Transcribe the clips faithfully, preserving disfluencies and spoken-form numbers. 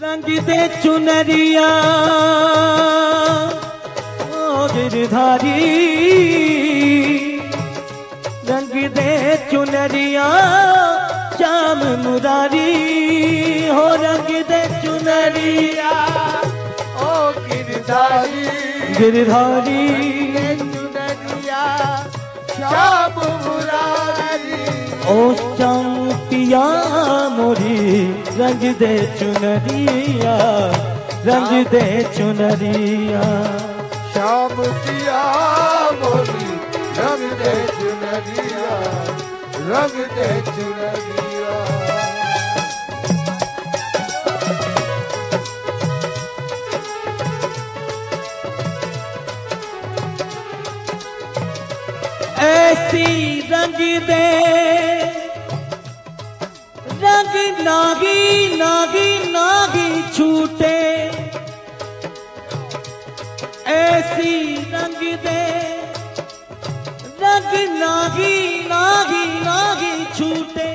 रंग दे चुनरिया ओ गिरधारी, रंग दे चुनरिया श्याम मुरारी हो, रंग दे चुनरिया ओ गिरधारी, गिरधारी चुनरिया श्याम मुरारी। ओ श्याम पिया मोरी रंग दे चुनरिया, रंग दे चुनरिया। श्याम पिया मोरी रंग दे चुनरिया, रंग दे चुनरिया। ऐसी रंग दे रंग नागी नागी नागी छूटे, ऐसी रंग दे रंग नागी नागी नागी छूटे।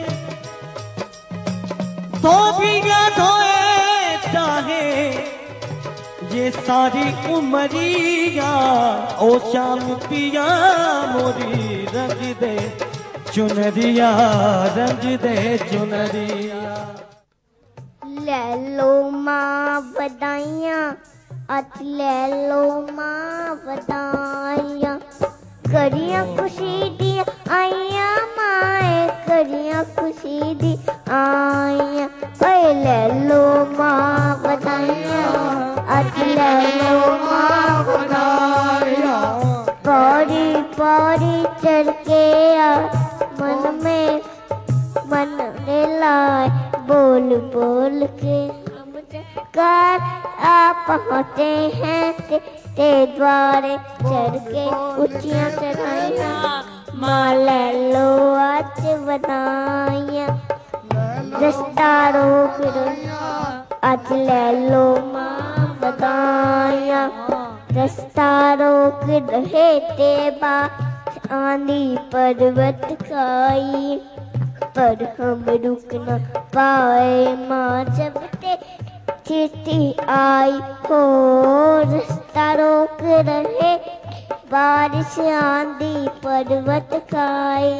धोबिया धोए चाहे ये सारी उमरिया, ओ श्याम पिया मोरी रंग दे चुनरिया, रंग दे चुनरिया। ले लो माँ बधाइयाँ, अच ले लो माँ बधाइयाँ, करियां खुशी दी आइयां माए, करियां खुशी दी आइयां। ओए ले लो माँ बधाइयाँ, अच ले लो माँ बधाइयाँ। पौड़ी पौड़ी चढ़ के आ मन में मन ने लाए, बोल बोल के कर आ पहुँचे हैं ते, ते द्वारे चढ़ के ऊंचियां चढ़ाइयां। माँ ले लो आज बधाइयां, रास्ता रोक आज ले लो माँ बधाइयां। रास्ता रोक रहे ते बा आंधी पर्वत खाई, पर हम रुक न पाए माँ जब ते चिट्ठी आई हो। रास्ता रोक रहे बारिश आंधी पर्वत खाई,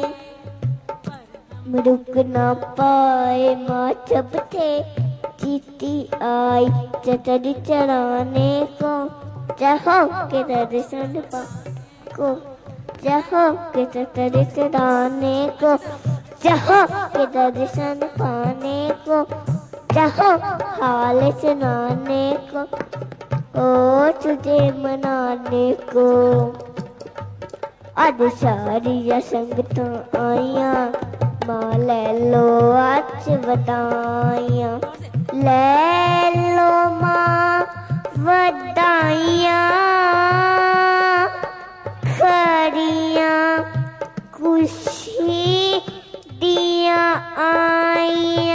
रुक न पाए माँ जब थे चिट्ठी आई। चटरी चढ़ाने को चाहो के दर्शन पा को, चाहो के चटरी चढ़ाने को, चाहो के दर्शन पाने को, चाहो हाल सुनाने को, ओ तुझे मनाने को। आज सारी संगत आइया, माँ ले लो आज बधाइयाँ, ले लो माँ बधाइयाँ। खड़ियाँ खुशी दिया आइया।